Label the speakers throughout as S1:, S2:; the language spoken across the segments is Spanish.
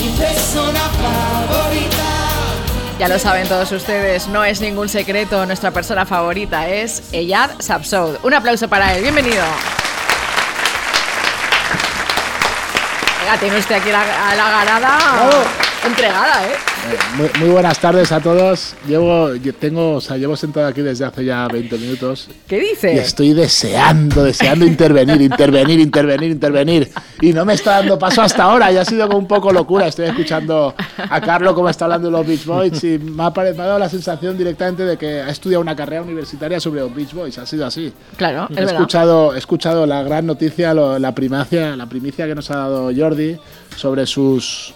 S1: persona favorita.
S2: Ya lo saben todos ustedes, no es ningún secreto, nuestra persona favorita es Eyad Sabsoud. Un aplauso para él, bienvenido. Venga, tiene usted aquí a la ganada entregada, ¿eh?
S3: Muy buenas tardes a todos. Llevo sentado aquí desde hace ya 20 minutos.
S2: ¿Qué dice?
S3: Y estoy deseando intervenir. Y no me está dando paso hasta ahora. Y ha sido como un poco locura. Estoy escuchando a Carlos cómo está hablando de los Beach Boys y me ha dado la sensación directamente de que ha estudiado una carrera universitaria sobre los Beach Boys. Ha sido así.
S2: Claro,
S3: He escuchado la gran noticia, la primicia que nos ha dado Jordi sobre sus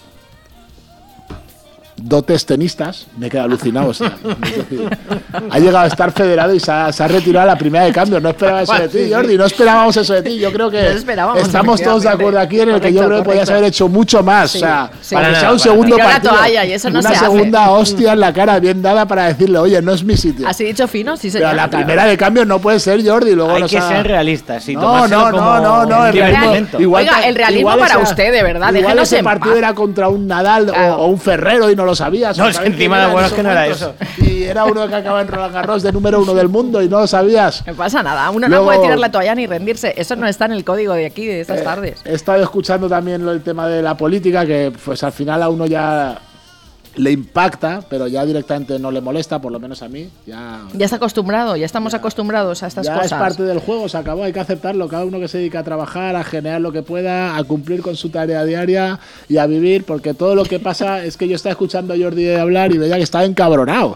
S3: dotes tenistas. Me he quedado alucinado. O sea, es decir, ha llegado a estar federado y se ha retirado a la primera de cambio. No esperaba eso de ti, Jordi. No esperábamos eso de ti. Yo creo que estamos todos de acuerdo aquí en el que yo creo que podías haber hecho mucho más.
S2: Sí,
S3: o sea,
S2: sí.
S3: para que sea un segundo partido.
S2: Y eso no
S3: una
S2: se
S3: segunda
S2: hace.
S3: hostia en la cara bien dada para decirle, oye, no es mi sitio.
S2: Así dicho fino, sí
S3: Pero
S2: señor.
S3: la primera de cambio no puede ser, Jordi. Luego
S4: hay que ser realistas. Y
S3: no. El realismo,
S2: Oiga, el realismo para usted, de verdad.
S3: Igual
S2: Déjenos
S3: ese
S2: en
S3: partido
S2: paz.
S3: era contra un Nadal o un Ferrero y no lo sabías.
S4: No, encima lo bueno es que no era eso.
S3: Y era uno que acaba en Roland Garros de número 1 del mundo y no lo sabías.
S2: No pasa nada, uno no
S3: Luego,
S2: puede tirar la toalla ni rendirse. Eso no está en el código de aquí, de estas tardes.
S3: He estado escuchando también el tema de la política, que pues al final a uno ya le impacta, pero ya directamente no le molesta, por lo menos a mí. Ya
S2: está acostumbrado, ya estamos acostumbrados a estas
S3: ya
S2: cosas.
S3: Es parte del juego, se acabó, hay que aceptarlo. Cada uno que se dedica a trabajar, a generar lo que pueda, a cumplir con su tarea diaria y a vivir, porque todo lo que pasa es que yo estaba escuchando a Jordi hablar y veía que estaba encabronado.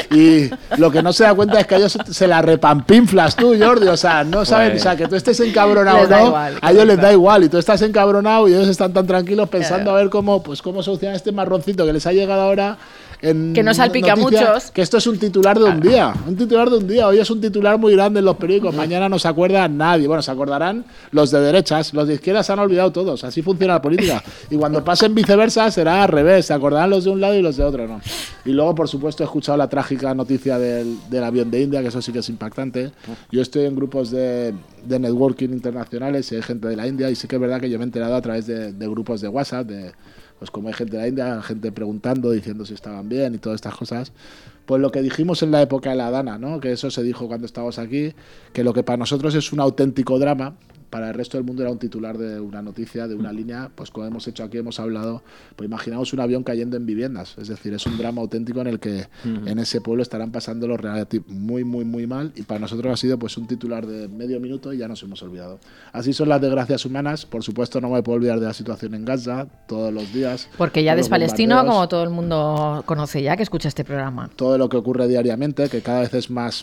S3: Y lo que no se da cuenta es que a ellos se la repampinflas tú, Jordi. O sea, no saben, o sea, que tú estés encabronado o no, a ellos les da igual. Y tú estás encabronado y ellos están tan tranquilos pensando a ver cómo solucionar este marroncito que les ha llegado ahora. Que
S2: nos salpica a muchos.
S3: Que esto es un titular de un día. Un titular de un día. Hoy es un titular muy grande en los periódicos. Mañana no se acuerda nadie. Bueno, se acordarán los de derechas. Los de izquierdas se han olvidado todos. Así funciona la política. Y cuando pasen viceversa será al revés. Se acordarán los de un lado y los de otro no. Y luego, por supuesto, he escuchado la trágica noticia del avión de India, que eso sí que es impactante. Yo estoy en grupos de networking internacionales y hay gente de la India. Y sí que es verdad que yo me he enterado a través de grupos de WhatsApp, pues como hay gente de la India, gente preguntando, diciendo si estaban bien y todas estas cosas. Pues lo que dijimos en la época de la Dana, ¿no? Que eso se dijo cuando estábamos aquí, que lo que para nosotros es un auténtico drama, para el resto del mundo era un titular de una noticia, de una línea, pues como hemos hecho aquí, hemos hablado, pues imaginamos un avión cayendo en viviendas, es decir, es un drama auténtico en el que en ese pueblo estarán pasándolo muy mal, y para nosotros ha sido pues un titular de medio minuto y ya nos hemos olvidado. Así son las desgracias humanas. Por supuesto no me puedo olvidar de la situación en Gaza todos los días.
S2: Porque ya es palestino, como todo el mundo conoce ya que escucha este programa.
S3: Todo lo que ocurre diariamente, que cada vez es más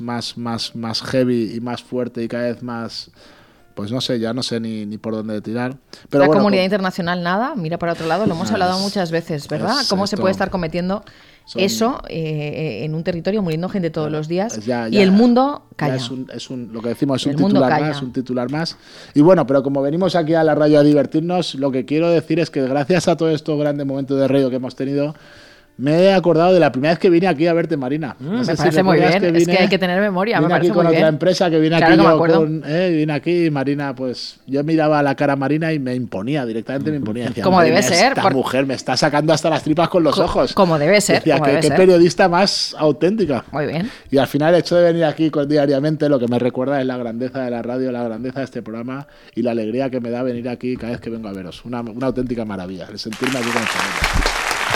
S3: heavy y más fuerte y cada vez más... Pues no sé, ya no sé ni por dónde tirar. Pero
S2: la
S3: bueno,
S2: comunidad internacional nada, mira para otro lado, lo hemos hablado muchas veces, ¿verdad? ¿Cómo se puede estar cometiendo eso en un territorio, muriendo gente todos los días y el mundo calla?
S3: Lo que decimos es un titular más. Y bueno, pero como venimos aquí a la radio a divertirnos, lo que quiero decir es que gracias a todos estos grandes momentos de radio que hemos tenido, me he acordado de la primera vez que vine aquí a verte, Marina.
S2: No me parece muy bien, es que hay que tener memoria.
S3: Vine
S2: me parece
S3: aquí con
S2: muy
S3: otra
S2: bien.
S3: empresa que viene
S2: Claro
S3: aquí vine aquí, Marina, pues yo miraba la cara a Marina y me imponía, directamente me imponía. Decía,
S2: como debe ser.
S3: Esta mujer me está sacando hasta las tripas con los ojos.
S2: Como debe ser.
S3: Decía, qué periodista más auténtica.
S2: Muy bien.
S3: Y al final el hecho de venir aquí diariamente lo que me recuerda es la grandeza de la radio, la grandeza de este programa y la alegría que me da venir aquí cada vez que vengo a veros. Una auténtica maravilla, el sentirme aquí con el familia.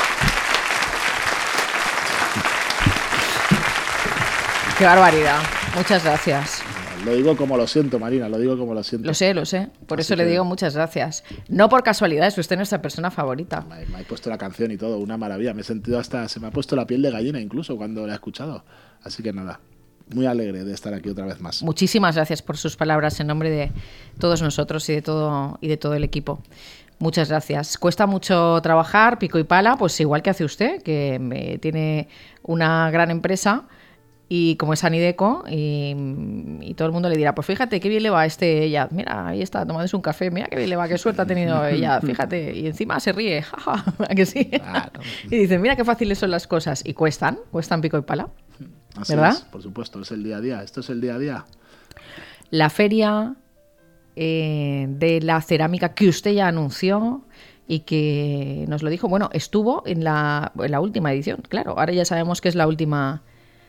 S2: Qué barbaridad. Muchas gracias.
S3: Lo digo como lo siento, Marina, lo digo como lo siento.
S2: Lo sé. Por eso le digo muchas gracias. No por casualidad, es usted nuestra persona favorita.
S3: Me he puesto la canción y todo, una maravilla. Me he sentido se me ha puesto la piel de gallina incluso cuando la he escuchado. Así que nada, muy alegre de estar aquí otra vez más.
S2: Muchísimas gracias por sus palabras en nombre de todos nosotros y de todo el equipo. Muchas gracias. Cuesta mucho trabajar, pico y pala, pues igual que hace usted, que tiene una gran empresa. Y como es Anideco, y todo el mundo le dirá, pues fíjate qué bien le va a este Eyad. Mira, ahí está, tomándose un café. Mira qué bien le va, qué suerte ha tenido Eyad. Fíjate, y encima se ríe. Jaja, ¿a que sí? Claro. Y dice, mira qué fáciles son las cosas. Y cuestan pico y pala.
S3: Así
S2: ¿verdad?
S3: Es, por supuesto, es el día a día. Esto es el día a día.
S2: La feria de la cerámica que usted ya anunció y que nos lo dijo. Bueno, estuvo en la última edición, claro. Ahora ya sabemos que es la última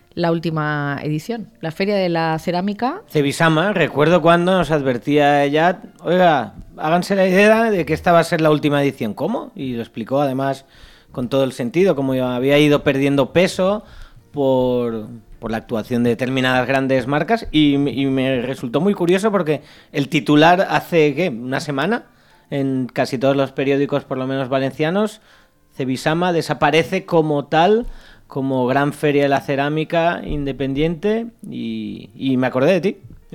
S2: edición. La Feria de la Cerámica.
S4: Cebisama, recuerdo cuando nos advertía ella, oiga, háganse la idea de que esta va a ser la última edición. ¿Cómo? Y lo explicó además con todo el sentido, como había ido perdiendo peso por la actuación de determinadas grandes marcas, y me resultó muy curioso porque el titular hace, ¿qué?, una semana, en casi todos los periódicos, por lo menos valencianos, Cebisama desaparece como tal, como gran feria de la cerámica independiente, y me acordé de ti.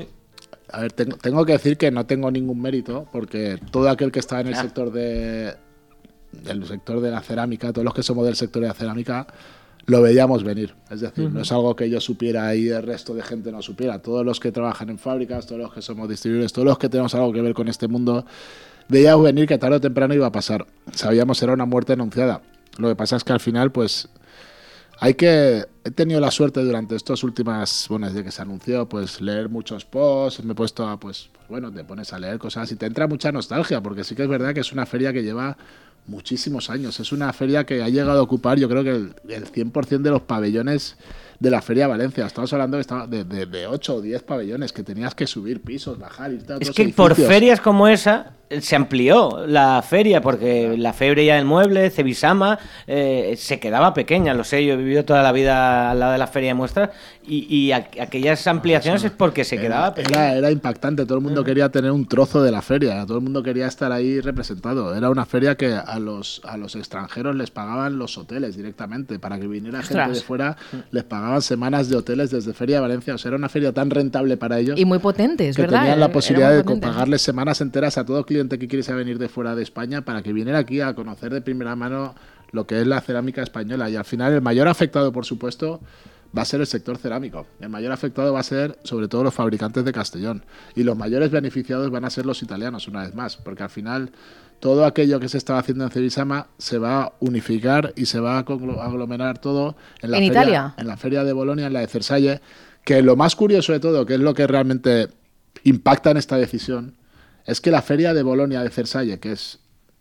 S3: A ver, tengo que decir que no tengo ningún mérito, porque todo aquel que está en el sector del sector de la cerámica, todos los que somos del sector de la cerámica, lo veíamos venir. Es decir, no es algo que yo supiera y el resto de gente no supiera. Todos los que trabajan en fábricas, todos los que somos distribuidores, todos los que tenemos algo que ver con este mundo, veíamos venir que tarde o temprano iba a pasar. Sabíamos era una muerte anunciada. Lo que pasa es que al final, pues, he tenido la suerte durante estas últimas, bueno, desde que se anunció, pues leer muchos posts, me he puesto a, pues bueno, te pones a leer cosas y te entra mucha nostalgia, porque sí que es verdad que es una feria que lleva muchísimos años. Es una feria que ha llegado a ocupar, yo creo que el 100% de los pabellones de la Feria de Valencia. Estamos hablando de 8 o 10 pabellones que tenías que subir pisos, bajar, irte a otros
S4: Es que
S3: edificios.
S4: por ferias como esa se amplió la feria, porque la Feria del Mueble, Cebisama, se quedaba pequeña, lo sé, yo he vivido toda la vida al lado de la feria de muestras, y aquellas ampliaciones es porque se quedaba pequeña.
S3: Era impactante, todo el mundo quería tener un trozo de la feria, todo el mundo quería estar ahí representado. Era una feria que a los extranjeros les pagaban los hoteles directamente, para que viniera gente de fuera, les pagaban semanas de hoteles desde Feria de Valencia. O sea, era una feria tan rentable para ellos.
S2: Y muy potente, es
S3: que
S2: verdad.
S3: tenían la posibilidad de
S2: potente.
S3: pagarles semanas enteras a todo cliente que quisiera venir de fuera de España para que viniera aquí a conocer de primera mano lo que es la cerámica española. Y al final el mayor afectado, por supuesto, va a ser el sector cerámico. El mayor afectado va a ser sobre todo los fabricantes de Castellón. Y los mayores beneficiados van a ser los italianos, una vez más, porque al final todo aquello que se estaba haciendo en Cebisama se va a unificar y se va a aglomerar todo en la
S2: Italia.
S3: En la feria de Bolonia, en la de Versalles, que lo más curioso de todo, que es lo que realmente impacta en esta decisión, es que la feria de Bolonia de Versalles, que es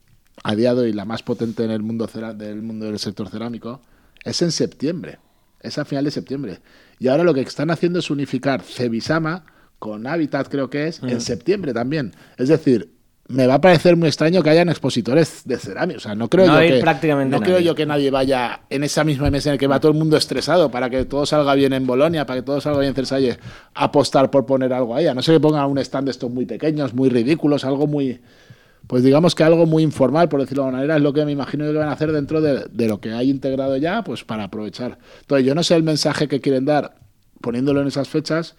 S3: a día de hoy la más potente en el mundo del sector cerámico, es en septiembre. Es a final de septiembre. Y ahora lo que están haciendo es unificar Cebisama con Habitat, creo que es, en septiembre también. Es decir, me va a parecer muy extraño que hayan expositores de cerámica. O sea, no creo yo que nadie vaya en esa misma mes en el que va todo el mundo estresado para que todo salga bien en Bolonia, para que todo salga bien en Versalles, a apostar por poner algo ahí. A no ser que pongan un stand de estos muy pequeños, muy ridículos, algo muy... Pues digamos que algo muy informal, por decirlo de alguna manera, es lo que me imagino que van a hacer dentro de lo que hay integrado ya, pues para aprovechar. Entonces, yo no sé el mensaje que quieren dar poniéndolo en esas fechas,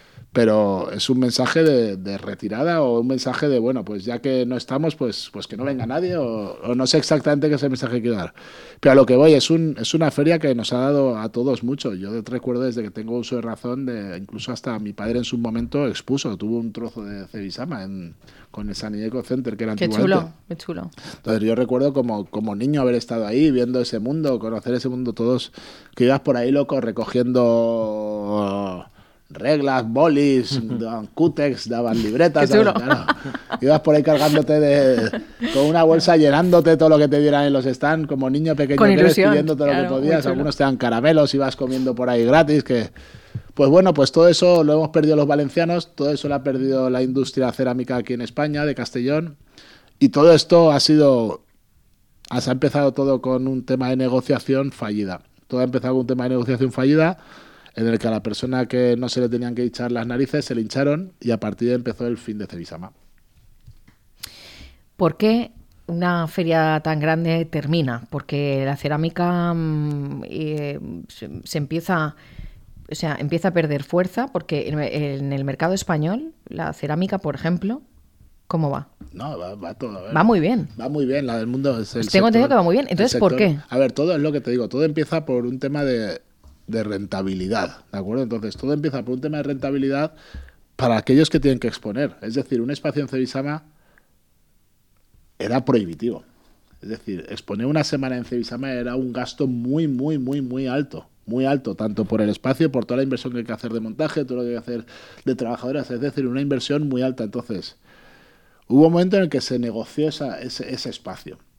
S3: pero es un mensaje de retirada o un mensaje de, bueno, pues ya que no estamos, pues que no venga nadie, o no sé exactamente qué es el mensaje que quiero dar. Pero a lo que voy, es una feria que nos ha dado a todos mucho. Yo recuerdo desde que tengo uso de razón, incluso hasta mi padre en su momento tuvo un trozo de Cebisama con el San Eco Center, que era antiguamente.
S2: Qué chulo.
S3: Entonces yo recuerdo como niño haber estado ahí, viendo ese mundo, conocer ese mundo, todos, que ibas por ahí loco recogiendo reglas, bolis, daban cútex, daban libretas. Claro. Ibas por ahí cargándote con una bolsa, llenándote todo lo que te dieran en los stands, como niño pequeño,
S2: con ilusión,
S3: pidiendo todo lo que podías. Algunos te dan caramelos, ibas comiendo por ahí gratis, pues bueno, pues todo eso lo hemos perdido los valencianos, todo eso lo ha perdido la industria cerámica aquí en España, de Castellón, y todo esto se ha empezado todo con un tema de negociación fallida. Todo ha empezado con un tema de negociación fallida, en el que a la persona que no se le tenían que hinchar las narices se le hincharon, y a partir de ahí empezó el fin de Cebisama.
S2: ¿Por qué una feria tan grande termina? Porque la cerámica se empieza a perder fuerza, porque en el mercado español, la cerámica, por ejemplo, ¿cómo va?
S3: No, va todo. A ver.
S2: Va muy bien.
S3: Va muy bien, la del mundo es el
S2: Tengo entendido que va muy bien. Entonces, ¿por qué?
S3: A ver, todo es lo que te digo, todo empieza por un tema de rentabilidad, ¿de acuerdo? Entonces, todo empieza por un tema de rentabilidad para aquellos que tienen que exponer. Es decir, un espacio en Cebisama era prohibitivo. Es decir, exponer una semana en Cebisama era un gasto muy, muy, muy, muy alto. Muy alto, tanto por el espacio, por toda la inversión que hay que hacer de montaje, todo lo que hay que hacer de trabajadores. Es decir, una inversión muy alta. Entonces, hubo un momento en el que se negoció ese espacio.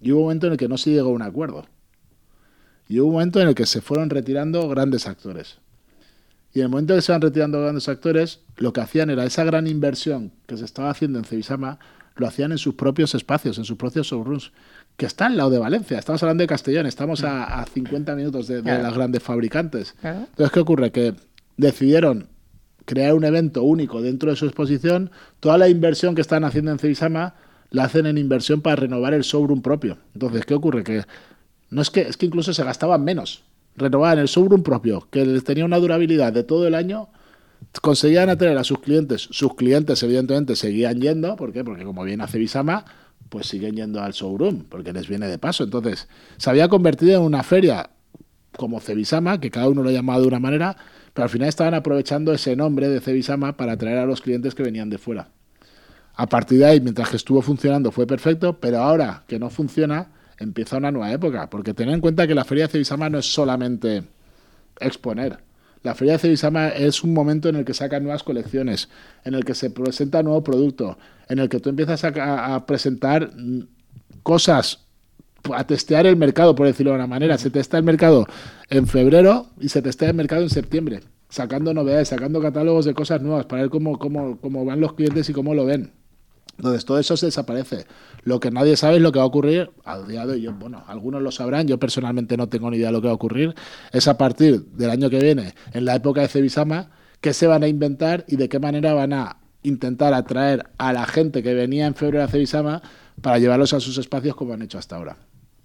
S3: Y hubo un momento en el que no se llegó a un acuerdo. Y hubo un momento en el que se fueron retirando grandes actores. Y en el momento en que se van retirando grandes actores, lo que hacían era esa gran inversión que se estaba haciendo en Cebisama, lo hacían en sus propios espacios, en sus propios showrooms, que está al lado de Valencia. Estamos hablando de Castellón, estamos a 50 minutos de las grandes fabricantes. Entonces, ¿qué ocurre? Que decidieron crear un evento único dentro de su exposición. Toda la inversión que están haciendo en Cebisama la hacen en inversión para renovar el showroom propio. Entonces, ¿qué ocurre? Que no es que incluso se gastaban menos. Renovaban el showroom propio, que les tenía una durabilidad de todo el año, conseguían atraer a sus clientes. Sus clientes, evidentemente, seguían yendo. ¿Por qué? Porque como viene a Cebisama, pues siguen yendo al showroom, porque les viene de paso. Entonces, se había convertido en una feria como Cebisama, que cada uno lo llamaba de una manera, pero al final estaban aprovechando ese nombre de Cebisama para atraer a los clientes que venían de fuera. A partir de ahí, mientras que estuvo funcionando, fue perfecto, pero ahora que no funciona, empieza una nueva época, porque tened en cuenta que la feria de Cebisama no es solamente exponer. La feria de Cebisama es un momento en el que sacan nuevas colecciones, en el que se presenta nuevo producto, en el que tú empiezas a presentar cosas, a testear el mercado, por decirlo de una manera. Se testa el mercado en febrero y se testea el mercado en septiembre, sacando novedades, sacando catálogos de cosas nuevas para ver cómo van los clientes y cómo lo ven. Entonces, todo eso se desaparece. Lo que nadie sabe es lo que va a ocurrir al día de hoy. Bueno, algunos lo sabrán, yo personalmente no tengo ni idea de lo que va a ocurrir. Es a partir del año que viene, en la época de Cebisama, qué se van a inventar y de qué manera van a intentar atraer a la gente que venía en febrero a Cebisama para llevarlos a sus espacios como han hecho hasta ahora.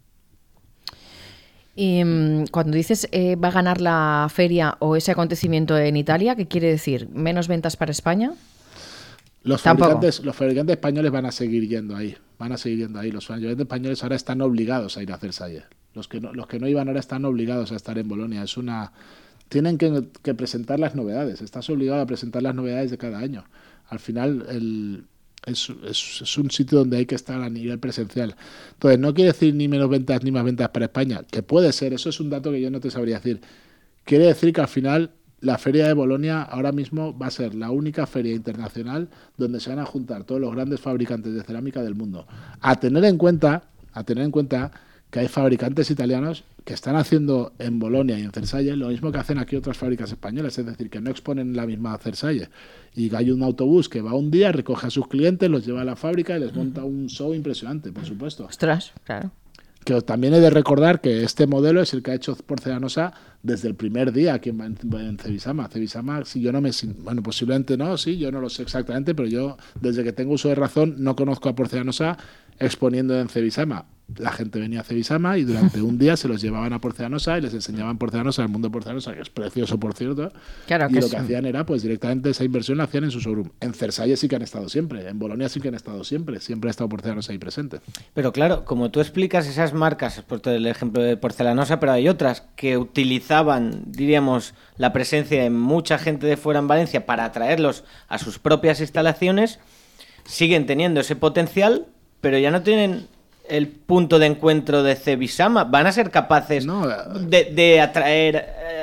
S2: Y cuando dices va a ganar la feria o ese acontecimiento en Italia, ¿qué quiere decir? ¿Menos ventas para España?
S3: Los fabricantes españoles van a seguir yendo ahí. Los fabricantes españoles ahora están obligados a ir a hacer Versalles. Los que no iban ahora están obligados a estar en Bolonia. Tienen que presentar las novedades. Estás obligado a presentar las novedades de cada año. Al final es un sitio donde hay que estar a nivel presencial. Entonces, no quiere decir ni menos ventas ni más ventas para España, que puede ser. Eso es un dato que yo no te sabría decir. Quiere decir que al final la Feria de Bolonia ahora mismo va a ser la única feria internacional donde se van a juntar todos los grandes fabricantes de cerámica del mundo. A tener en cuenta que hay fabricantes italianos que están haciendo en Bolonia y en Versalles lo mismo que hacen aquí otras fábricas españolas, es decir, que no exponen la misma Versalles. Y hay un autobús que va un día, recoge a sus clientes, los lleva a la fábrica y les monta un show impresionante, por supuesto.
S2: Ostras, claro.
S3: Que también he de recordar que este modelo es el que ha hecho Porcelanosa desde el primer día aquí en Cebisama. Cebisama, si yo no me... Bueno, posiblemente no, sí, yo no lo sé exactamente, pero yo, desde que tengo uso de razón, no conozco a Porcelanosa exponiendo en Cebisama. La gente venía a Cebisama y durante un día se los llevaban a Porcelanosa y les enseñaban Porcelanosa, el mundo de Porcelanosa, que es precioso, por cierto.
S2: Claro,
S3: y lo que hacían era, pues directamente esa inversión la hacían en su showroom. En Versalles sí que han estado siempre, en Bolonia sí que han estado siempre ha estado Porcelanosa ahí presente.
S4: Pero claro, como tú explicas esas marcas, por el ejemplo de Porcelanosa, pero hay otras que utilizaban, diríamos, la presencia de mucha gente de fuera en Valencia para atraerlos a sus propias instalaciones, siguen teniendo ese potencial, pero ya no tienen el punto de encuentro de Cebisama. ¿Van a ser capaces de atraer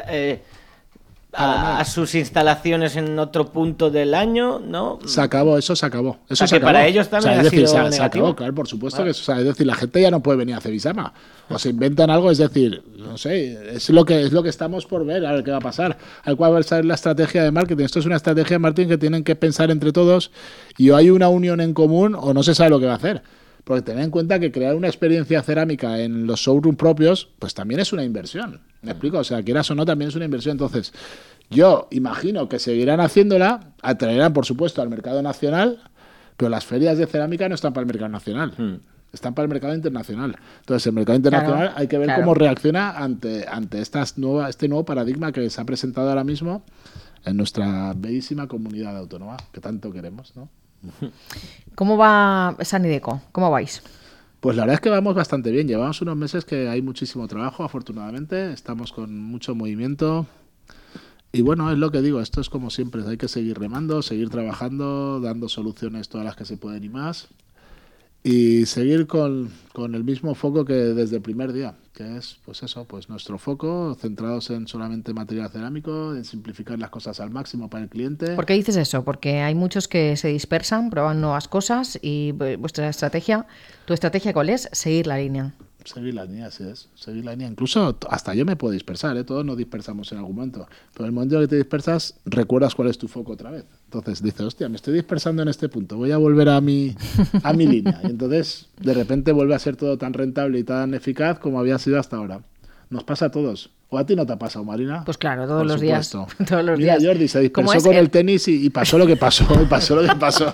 S4: a sus instalaciones en otro punto del año? ¿No?
S3: Eso se acabó. Eso
S4: que para ellos también ha sido
S3: se
S4: negativo.
S3: acabó, claro, por supuesto. Vale. Es decir, la gente ya no puede venir a Cebisama. O se inventan algo, es decir, no sé, es lo que estamos por ver, a ver qué va a pasar. ¿Cuál va a ser la estrategia de marketing? Esto es una estrategia de marketing que tienen que pensar entre todos y o hay una unión en común o no se sabe lo que va a hacer. Porque tened en cuenta que crear una experiencia cerámica en los showroom propios, pues también es una inversión. ¿Me explico? O sea, quieras o no, también es una inversión. Entonces, yo imagino que seguirán haciéndola, atraerán, por supuesto, al mercado nacional, pero las ferias de cerámica no están para el mercado nacional. Están para el mercado internacional. Entonces, el mercado internacional hay que ver cómo reacciona ante este nuevo paradigma que se ha presentado ahora mismo en nuestra bellísima comunidad autónoma, que tanto queremos, ¿no?
S2: ¿Cómo va Sanideco? ¿Cómo vais?
S3: Pues la verdad es que vamos bastante bien. Llevamos unos meses que hay muchísimo trabajo, afortunadamente. Estamos con mucho movimiento. Y bueno, es lo que digo, esto es como siempre. Hay que seguir remando, seguir trabajando, dando soluciones todas las que se pueden y más. y seguir con el mismo foco que desde el primer día, que es pues eso, pues nuestro foco, centrados en solamente material cerámico, en simplificar las cosas al máximo para el cliente.
S2: ¿Por qué dices eso? Porque hay muchos que se dispersan, prueban nuevas cosas y vuestra estrategia, ¿tu estrategia cuál es? Seguir la línea.
S3: Seguir la línea, sí es. Seguir la línea. Incluso hasta yo me puedo dispersar, ¿eh? Todos nos dispersamos en algún momento. Pero en el momento en que te dispersas, recuerdas cuál es tu foco otra vez. Entonces dices, hostia, me estoy dispersando en este punto, voy a volver a mi línea. Y entonces, de repente, vuelve a ser todo tan rentable y tan eficaz como había sido hasta ahora. Nos pasa a todos. ¿O a ti no te ha pasado, Marina?
S2: Pues claro, todos
S3: Por
S2: los
S3: supuesto.
S2: días. Todos los
S3: Mira,
S2: días.
S3: Jordi se
S2: ¿Cómo
S3: dispersó
S2: es
S3: con el tenis y pasó lo que pasó. Y pasó lo que pasó.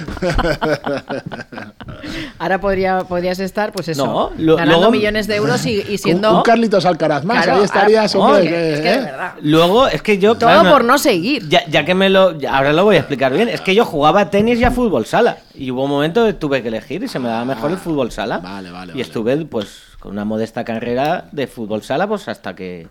S2: Ahora podrías estar, pues eso,
S4: No,
S2: ganando
S4: luego-
S2: millones de euros y siendo...
S3: Un Carlitos Alcaraz más,
S2: Claro,
S3: ahí estarías,
S2: ahora-
S3: hombre.
S2: es que de verdad.
S4: Luego, es que yo...
S2: Todo
S4: claro,
S2: por no seguir.
S4: Ya que ahora lo voy a explicar bien. Es que yo jugaba a tenis y a fútbol sala. Y hubo un momento que tuve que elegir y se me daba mejor el fútbol sala.
S3: Vale.
S4: Y estuve, pues, con una modesta carrera de fútbol sala, pues hasta que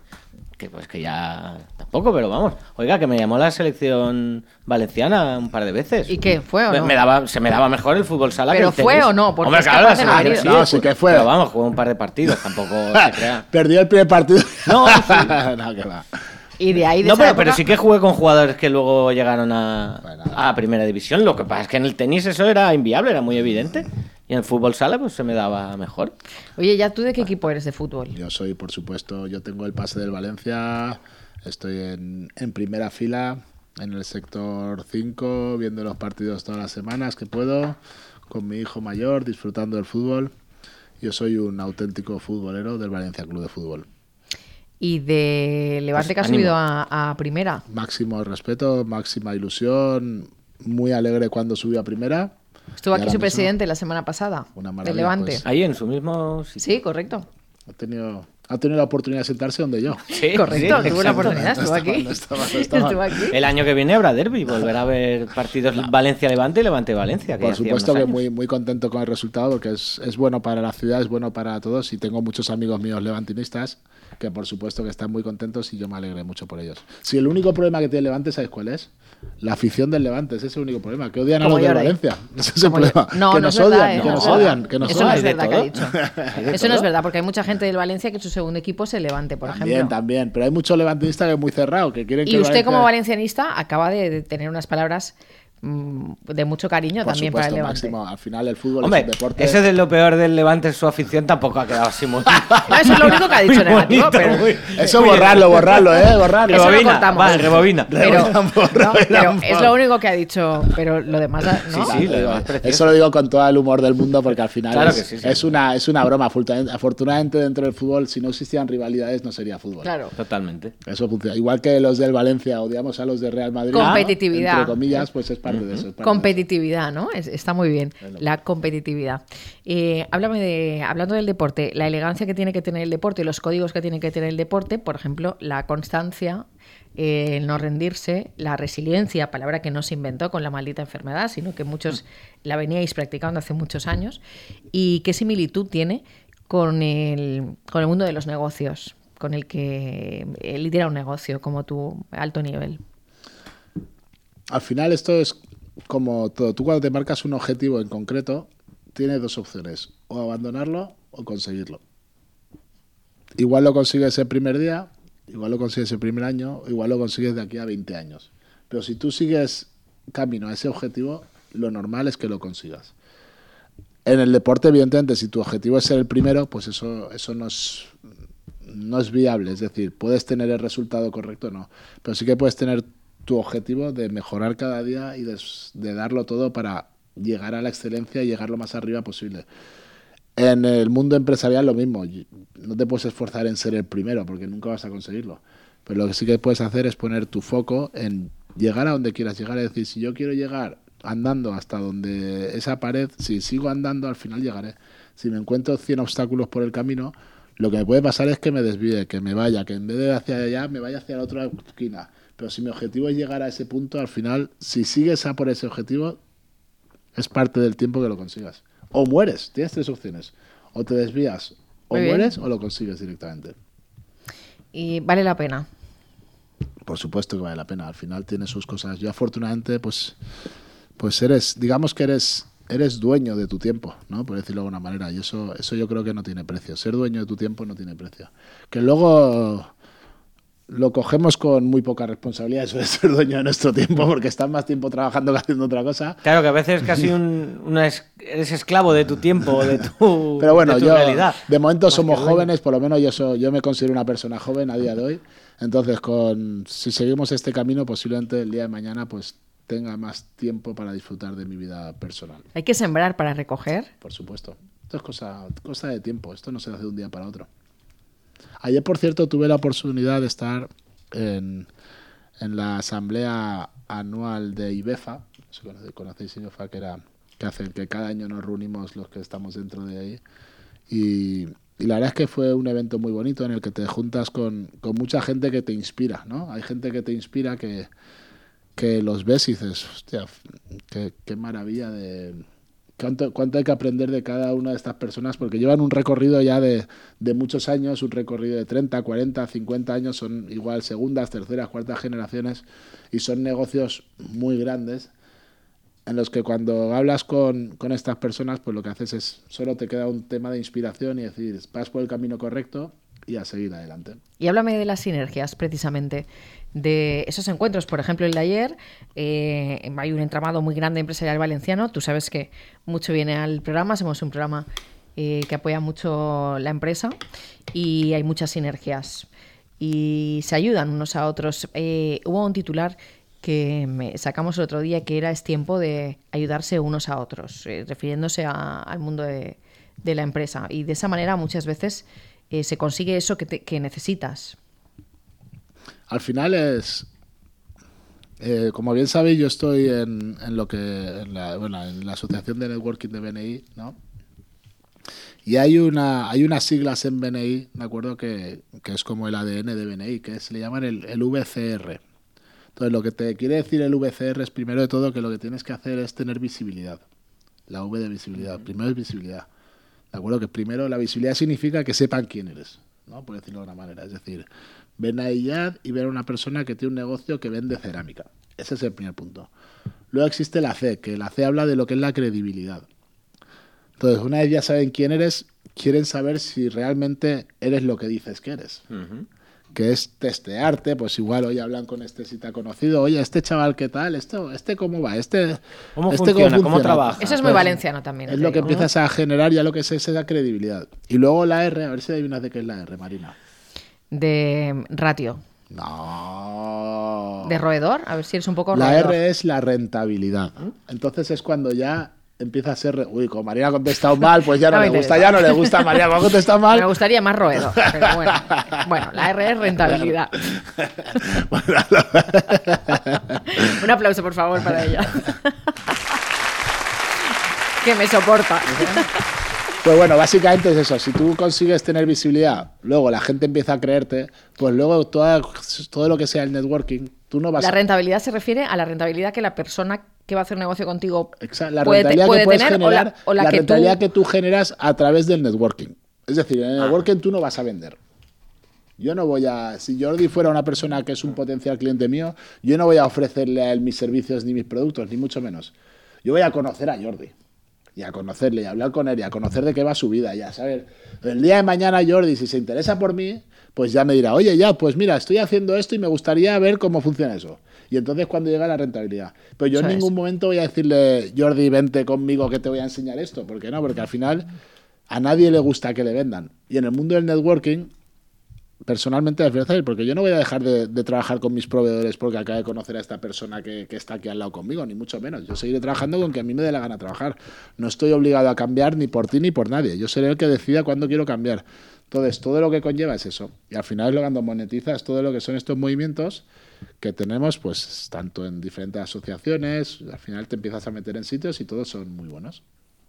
S4: ya tampoco, pero vamos. Oiga, que me llamó la selección valenciana un par de veces.
S2: ¿Y qué? ¿Fue o no?
S4: Se me daba mejor el fútbol sala
S2: ¿Pero
S4: que el
S2: fue
S4: tenis.
S2: o no? Porque
S4: Hombre,
S2: es
S4: claro,
S2: capaz
S4: la
S2: de no haber
S4: selección
S3: ido. No, sí que fue.
S4: Pero vamos, jugué un par de partidos, tampoco se crea.
S3: Perdió el primer partido.
S4: No, sí.
S3: No, que va.
S2: Y de ahí de
S4: No,
S2: esa
S4: pero
S2: época-
S4: sí que jugué con jugadores que luego llegaron
S3: Bueno.
S4: a primera división. Lo que pasa es que en el tenis eso era inviable, era muy evidente. Y en el fútbol sala pues se me daba mejor.
S2: Oye, ¿ya tú de qué equipo eres de fútbol?
S3: Yo soy, por supuesto, yo tengo el pase del Valencia, estoy en primera fila, en el sector 5, viendo los partidos todas las semanas que puedo, con mi hijo mayor, disfrutando del fútbol. Yo soy un auténtico futbolero del Valencia Club de Fútbol.
S2: Y de Levante
S4: Pues
S2: que ha
S4: ánimo.
S2: subido a primera.
S3: Máximo respeto, máxima ilusión, muy alegre cuando subió a primera.
S2: Estuvo
S3: Y
S2: aquí
S3: ahora
S2: su
S3: mismo,
S2: presidente la semana pasada.
S3: Una
S2: De
S3: maravilla,
S2: Levante.
S3: pues.
S4: Ahí en su mismo sitio.
S2: Sí, correcto.
S3: Ha tenido la oportunidad de sentarse donde yo.
S4: Sí,
S2: Correcto,
S4: sí,
S2: tuvo la
S4: exacto.
S2: oportunidad, estuvo aquí.
S3: No estaba.
S2: Estuvo aquí.
S4: El año que viene habrá derbi, volverá a haber partidos Valencia-Levante y Levante-Valencia.
S3: Por supuesto que muy contento con el resultado porque es bueno para la ciudad, es bueno para todos y tengo muchos amigos míos levantinistas que por supuesto que están muy contentos y yo me alegré mucho por ellos. Si el único problema que tiene el Levante, ¿sabes cuál es? La afición del Levante, ese es el único problema, que odian a
S2: Como
S3: los de
S2: Jordi.
S3: Valencia. Ese es el
S2: Como yo.
S3: problema.
S2: No,
S3: que
S2: no
S3: nos
S2: es verdad,
S3: odian, que
S2: no
S3: nos
S2: es verdad.
S3: odian, que nos
S2: Eso no
S3: odian.
S2: es verdad que ha dicho.
S4: de
S2: Eso no es
S4: todo.
S2: verdad, porque hay mucha gente del Valencia que su segundo equipo es el Levante, por
S3: También,
S2: ejemplo.
S3: también, pero hay muchos levantinistas que es muy cerrado, que quieren que
S2: Y
S3: el
S2: usted, como
S3: Valencia-
S2: valencianista, acaba de tener unas palabras de mucho cariño
S3: por
S2: también para el
S3: supuesto,
S2: Levante.
S3: Máximo, al final el fútbol
S4: Hombre,
S3: es un deporte.
S4: eso de lo peor del Levante en su afición tampoco ha quedado así muy...
S2: No, eso es lo único que ha dicho
S4: muy
S2: negativo,
S4: bonito,
S2: pero...
S4: muy-
S3: Eso
S4: muy-
S3: borrarlo, borrarlo.
S2: Eso
S3: Borrarlo.
S2: lo
S4: Rebobina,
S2: cortamos.
S4: vale, rebobina.
S2: Pero, no, pero
S3: Revelamos.
S2: es lo único que ha dicho, pero lo demás, ¿no?
S4: Sí, lo demás precioso.
S3: Eso lo digo con todo el humor del mundo porque al final
S4: Claro
S3: es,
S4: que sí, sí.
S3: es una broma. Afortunadamente dentro del fútbol, si no existían rivalidades, no sería fútbol.
S2: Claro.
S4: Totalmente.
S3: Eso funciona. Igual que los del Valencia odiamos a los de Real Madrid.
S2: Competitividad.
S3: Entre comillas, pues es parte de eso. es parte
S2: Competitividad, ¿no? Está muy bien, la competitividad. Hablando del deporte, la elegancia que tiene que tener el deporte y los códigos que tiene que tener el deporte, por ejemplo, la constancia, el no rendirse, la resiliencia, palabra que no se inventó con la maldita enfermedad, sino que muchos la veníais practicando hace muchos años. ¿Y qué similitud tiene con el mundo de los negocios, con el que lidera un negocio como tú, alto nivel?
S3: Al final esto es como todo. Tú cuando te marcas un objetivo en concreto, tienes dos opciones. O abandonarlo o conseguirlo. Igual lo consigues el primer día, igual lo consigues el primer año, igual lo consigues de aquí a 20 años. Pero si tú sigues camino a ese objetivo, lo normal es que lo consigas. En el deporte, evidentemente, si tu objetivo es ser el primero, pues eso no es viable. Es decir, puedes tener el resultado correcto, no. Pero sí que puedes tener tu objetivo de mejorar cada día y de darlo todo para llegar a la excelencia y llegar lo más arriba posible. En el mundo empresarial lo mismo. No te puedes esforzar en ser el primero porque nunca vas a conseguirlo. Pero lo que sí que puedes hacer es poner tu foco en llegar a donde quieras llegar. Es decir, si yo quiero llegar andando hasta donde esa pared, si sigo andando al final llegaré. Si me encuentro 100 obstáculos por el camino, lo que me puede pasar es que me desvíe, que me vaya, que en vez de hacia allá me vaya hacia la otra esquina. Pero si mi objetivo es llegar a ese punto, al final, si sigues a por ese objetivo, es parte del tiempo que lo consigas. O mueres, tienes tres opciones. O te desvías, o
S2: Muy bien.
S3: mueres, o lo consigues directamente.
S2: Y vale la pena.
S3: Por supuesto que vale la pena. Al final tiene sus cosas. Yo afortunadamente, pues eres, digamos que eres eres dueño de tu tiempo, ¿no? Por decirlo de alguna manera. Y eso yo creo que no tiene precio. Ser dueño de tu tiempo no tiene precio. Que luego lo cogemos con muy poca responsabilidad, eso de ser dueño de nuestro tiempo, porque estás más tiempo trabajando que haciendo otra cosa.
S4: Claro, que a veces casi eres esclavo de tu tiempo, de tu,
S3: Pero bueno,
S4: de tu
S3: yo,
S4: realidad.
S3: de momento
S4: Más
S3: somos
S4: que dueño.
S3: jóvenes, por lo menos yo me considero una persona joven a día de hoy. Entonces, si seguimos este camino, posiblemente el día de mañana pues tenga más tiempo para disfrutar de mi vida personal.
S2: Hay que sembrar para recoger.
S3: Por supuesto. Esto es cosa de tiempo. Esto no se hace de un día para otro. Ayer, por cierto, tuve la oportunidad de estar en la asamblea anual de IBEFA. No sé si conocéis IBEFA, que cada año nos reunimos los que estamos dentro de ahí. Y la verdad es que fue un evento muy bonito en el que te juntas con mucha gente que te inspira, ¿no? Hay gente que te inspira que los ves y dices, hostia, qué maravilla de... ¿Cuánto hay que aprender de cada una de estas personas? Porque llevan un recorrido ya de muchos años, un recorrido de 30, 40, 50 años, son igual segundas, terceras, cuartas generaciones y son negocios muy grandes en los que cuando hablas con estas personas, pues lo que haces es, solo te queda un tema de inspiración y decir, vas por el camino correcto y a seguir adelante.
S2: Y háblame de las sinergias, precisamente, de esos encuentros. Por ejemplo, el de ayer, hay un entramado muy grande empresarial valenciano. Tú sabes que mucho viene al programa, somos un programa que apoya mucho la empresa y hay muchas sinergias y se ayudan unos a otros. Hubo un titular que sacamos el otro día que era "es tiempo de ayudarse unos a otros", refiriéndose al mundo de la empresa. Y de esa manera muchas veces se consigue eso que necesitas.
S3: Al final es, como bien sabéis, yo estoy en la asociación de networking de BNI, ¿no? Y hay unas siglas en BNI, me acuerdo que es como el ADN de BNI, que le llaman el VCR. Entonces, lo que te quiere decir el VCR es, primero de todo, que lo que tienes que hacer es tener visibilidad. La V de visibilidad. Primero es visibilidad. ¿De acuerdo? Que primero la visibilidad significa que sepan quién eres, ¿no? Por decirlo de una manera. Es decir, ven a IAD y ver a una persona que tiene un negocio que vende cerámica. Ese es el primer punto. Luego existe la C, que la C habla de lo que es la credibilidad. Entonces, una vez ya saben quién eres, quieren saber si realmente eres lo que dices que eres.
S4: Uh-huh.
S3: Que es testearte, pues igual hoy hablan con si te ha conocido, oye, este chaval, ¿qué tal? ¿Este cómo va?
S4: ¿Cómo funciona? ¿Cómo trabaja?
S2: Eso es muy valenciano también.
S3: Es lo que empiezas a generar ya lo que es esa credibilidad. Y luego la R, a ver si adivinas de qué es la R, Marina.
S2: De ratio.
S3: No.
S2: ¿De roedor? A ver si eres un poco
S3: La
S2: roedor.
S3: R es la rentabilidad. Entonces es cuando ya empieza a ser... Uy, como Marina ha contestado mal, pues ya no,
S2: No me
S3: le gusta,
S2: interesa.
S3: ya no le gusta a Marina. Como ha contestado mal...
S2: Me gustaría más roedor, pero bueno. Bueno, la R es rentabilidad. Un aplauso, por favor, para ella. Que me soporta.
S3: Pues bueno, básicamente es eso. Si tú consigues tener visibilidad, luego la gente empieza a creerte, pues luego todo lo que sea el networking, tú no vas
S2: La rentabilidad se refiere a la rentabilidad que la persona que va a hacer negocio contigo
S3: la
S2: puede
S3: rentabilidad que puedes
S2: tener,
S3: generar,
S2: o la
S3: la
S2: que
S3: rentabilidad que tú generas a través del networking. Es decir, en el networking tú no vas a vender. Yo no voy a... Si Jordi fuera una persona que es un potencial cliente mío, yo no voy a ofrecerle a él mis servicios ni mis productos, ni mucho menos. Yo voy a conocer a Jordi. Y a conocerle, y a hablar con él, y a conocer de qué va su vida, y a saber. El día de mañana Jordi, si se interesa por mí, pues ya me dirá, oye, ya, pues mira, estoy haciendo esto y me gustaría ver cómo funciona eso. Y entonces cuando llega la rentabilidad. Pero yo en ningún momento voy a decirle, Jordi, vente conmigo que te voy a enseñar esto. ¿Por qué no? Porque al final a nadie le gusta que le vendan. Y en el mundo del networking, personalmente es verdad, porque yo no voy a dejar de trabajar con mis proveedores porque acabe de conocer a esta persona que está aquí al lado conmigo, ni mucho menos. Yo seguiré trabajando con que a mí me dé la gana trabajar. No estoy obligado a cambiar ni por ti ni por nadie. Yo seré el que decida cuándo quiero cambiar. Entonces, todo lo que conlleva es eso. Y al final, cuando monetizas todo lo que son estos movimientos que tenemos, pues tanto en diferentes asociaciones, al final te empiezas a meter en sitios y todos son muy buenos.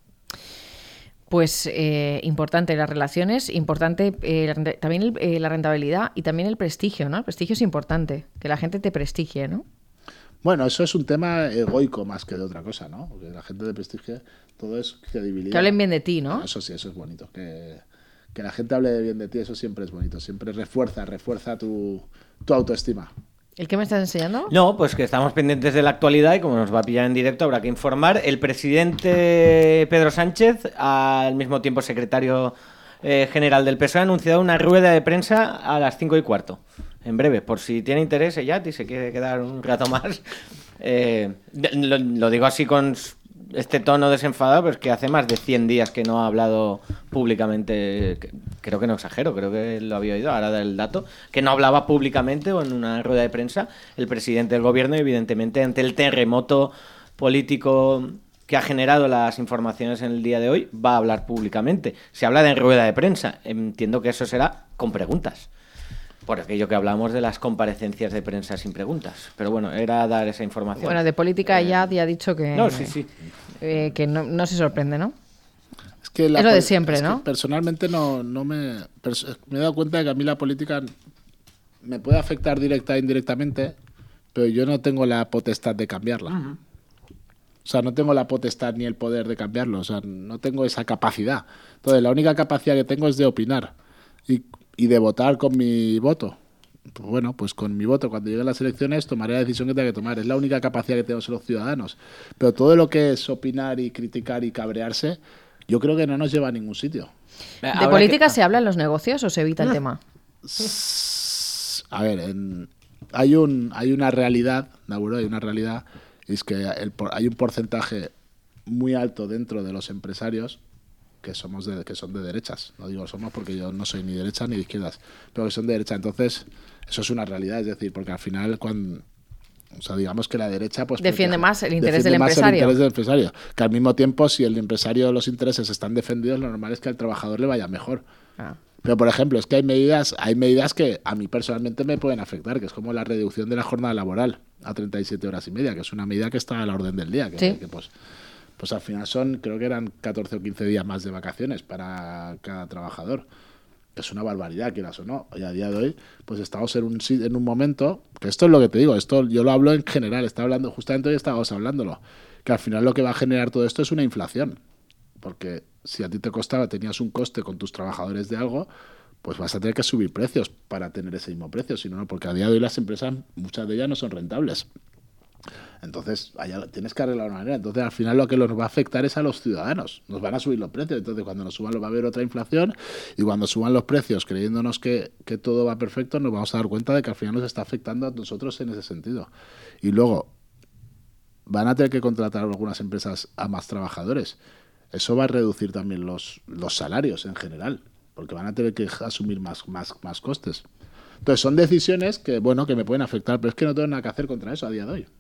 S2: Pues importante las relaciones, importante también la rentabilidad y también el prestigio, ¿no? El prestigio es importante, que la gente te prestigie, ¿no?
S3: Bueno, eso es un tema egoico más que de otra cosa, ¿no? Porque la gente te prestigie, todo es credibilidad.
S2: Que hablen bien de ti, ¿no?
S3: Eso sí, eso es bonito. Que la gente hable bien de ti, eso siempre es bonito. Siempre refuerza tu autoestima.
S2: ¿El qué me estás enseñando?
S4: No, pues que estamos pendientes de la actualidad y como nos va a pillar en directo habrá que informar. El presidente Pedro Sánchez, al mismo tiempo secretario general del PSOE, ha anunciado una rueda de prensa a las 5:15. En breve, por si tiene interés ella y se quiere quedar un rato más. Lo digo así con este tono desenfadado, pero es que hace más de 100 días que no ha hablado públicamente, creo que no exagero, creo que lo había oído, ahora da el dato, que no hablaba públicamente o en una rueda de prensa el presidente del gobierno y evidentemente ante el terremoto político que ha generado las informaciones en el día de hoy, va a hablar públicamente. Se habla de rueda de prensa, entiendo que eso será con preguntas. Por aquello que hablamos de las comparecencias de prensa sin preguntas. Pero bueno, era dar esa información.
S2: Bueno, de política ya ha dicho que,
S4: no, sí.
S2: Que no se sorprende, ¿no?
S3: Es que
S2: es lo de siempre, ¿no?
S3: Personalmente no me he dado cuenta de que a mí la política me puede afectar directa e indirectamente, pero yo no tengo la potestad de cambiarla. Uh-huh. O sea, no tengo la potestad ni el poder de cambiarlo. O sea, no tengo esa capacidad. Entonces, la única capacidad que tengo es de opinar y de votar con mi voto. Pues bueno, pues con mi voto, cuando lleguen las elecciones, tomaré la decisión que tenga que tomar. Es la única capacidad que tenemos los ciudadanos. Pero todo lo que es opinar y criticar y cabrearse, yo creo que no nos lleva a ningún sitio.
S2: ¿De política se habla en los negocios o se evita el tema?
S3: A ver, hay una realidad, Nauro, hay una realidad, y es que hay un porcentaje muy alto dentro de los empresarios que son de derechas. No digo somos porque yo no soy ni derecha ni de izquierdas, pero que son de derecha. Entonces, eso es una realidad, es decir, porque al final digamos que la derecha pues
S2: defiende más el interés del empresario.
S3: Que al mismo tiempo, si el empresario, los intereses están defendidos, lo normal es que al trabajador le vaya mejor. Pero, por ejemplo, es que hay medidas que a mí personalmente me pueden afectar, que es como la reducción de la jornada laboral a 37 horas y media, que es una medida que está a la orden del día, que pues al final creo que eran 14 o 15 días más de vacaciones para cada trabajador. Es una barbaridad, quieras o no. Y a día de hoy, pues estamos en un momento, que esto es lo que te digo, esto yo lo hablo en general, justamente hoy estábamos hablándolo, que al final lo que va a generar todo esto es una inflación. Porque si a ti tenías un coste con tus trabajadores de algo, pues vas a tener que subir precios para tener ese mismo precio, si no, porque a día de hoy las empresas, muchas de ellas no son rentables. Entonces, allá tienes que arreglar una manera. Entonces, al final lo que nos va a afectar es a los ciudadanos. Nos van a subir los precios. Entonces, cuando nos suban, va a haber otra inflación. Y cuando suban los precios, creyéndonos que todo va perfecto, nos vamos a dar cuenta de que al final nos está afectando a nosotros en ese sentido. Y luego, van a tener que contratar algunas empresas a más trabajadores. Eso va a reducir también los salarios en general, porque van a tener que asumir más costes. Entonces, son decisiones que me pueden afectar, pero es que no tengo nada que hacer contra eso a día de hoy.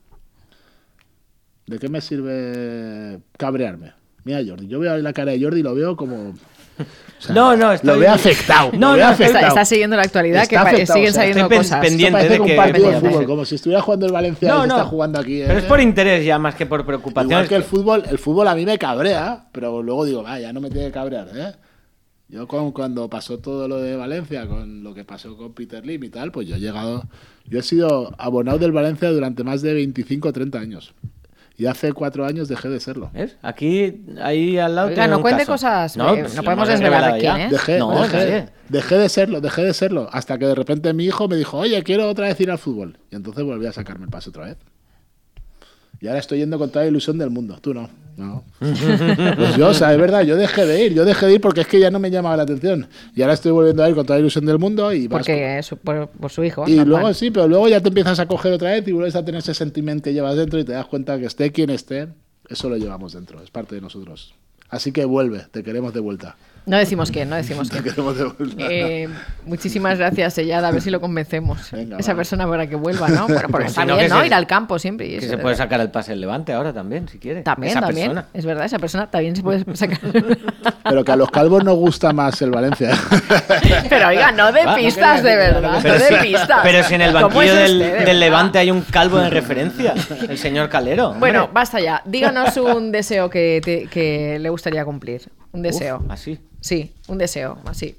S3: ¿De qué me sirve cabrearme? Mira, Jordi, yo veo la cara de Jordi y lo veo como... O sea, lo veo afectado.
S2: Está siguiendo la actualidad, siguen saliendo cosas.
S4: Pendiente
S3: parece
S4: de
S3: que un partido de fútbol, como si estuviera jugando el Valencia y está jugando aquí.
S4: Pero es por interés ya, más que por preocupación.
S3: Igual que el fútbol a mí me cabrea, pero luego digo, ya no me tiene que cabrear, ¿eh? Yo cuando pasó todo lo de Valencia, con lo que pasó con Peter Lim y tal, pues yo he sido abonado del Valencia durante más de 25 o 30 años. Y hace 4 años dejé de serlo.
S4: ¿Ves? Aquí, ahí al lado...
S2: Oiga, no cuente cosas, no podemos desvelar quién, ¿eh?
S3: Dejé de serlo, hasta que de repente mi hijo me dijo, oye, quiero otra vez ir al fútbol. Y entonces volví a sacarme el pase otra vez. Y ahora estoy yendo con toda la ilusión del mundo. Tú no. Pues yo, es verdad, yo dejé de ir porque es que ya no me llamaba la atención. Y ahora estoy volviendo a ir con toda la ilusión del mundo.
S2: Porque por su hijo.
S3: Y luego sí, pero luego ya te empiezas a coger otra vez y vuelves a tener ese sentimiento que llevas dentro y te das cuenta que esté quien esté, eso lo llevamos dentro, es parte de nosotros. Así que vuelve, te queremos de vuelta.
S2: No decimos quién.
S3: Te queremos de vuelta.
S2: Muchísimas gracias, Sellada, a ver si lo convencemos.
S3: Venga,
S2: esa persona para que vuelva, ¿no? Porque está bien, ¿no? Ir al campo siempre. Y
S4: que
S2: eso,
S4: se puede sacar el pase del Levante ahora también, si quiere.
S2: También.
S4: Persona.
S2: Es verdad, esa persona también se puede sacar.
S3: Pero que a los calvos nos gusta más el Valencia.
S2: Pero oiga, no de pistas, de verdad. No de pistas.
S4: Pero si en el banquillo del Levante hay un calvo de referencia, el señor Calero.
S2: Bueno, basta ya. Díganos un deseo que le gustaría cumplir. Un deseo.
S4: ¿Así?
S2: Sí, un deseo, así.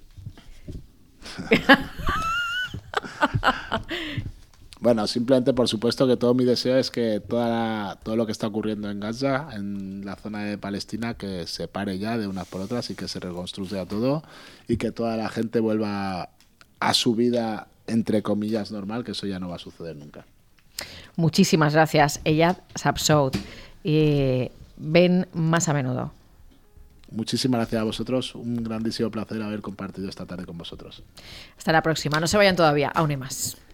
S3: Bueno, simplemente por supuesto que todo mi deseo es que todo lo que está ocurriendo en Gaza, en la zona de Palestina, que se pare ya de unas por otras y que se reconstruya todo y que toda la gente vuelva a su vida entre comillas, normal, que eso ya no va a suceder nunca.
S2: Muchísimas gracias, Eyad Sabsoud. Ven más a menudo.
S3: Muchísimas gracias a vosotros. Un grandísimo placer haber compartido esta tarde con vosotros.
S2: Hasta la próxima. No se vayan todavía. Aún hay más.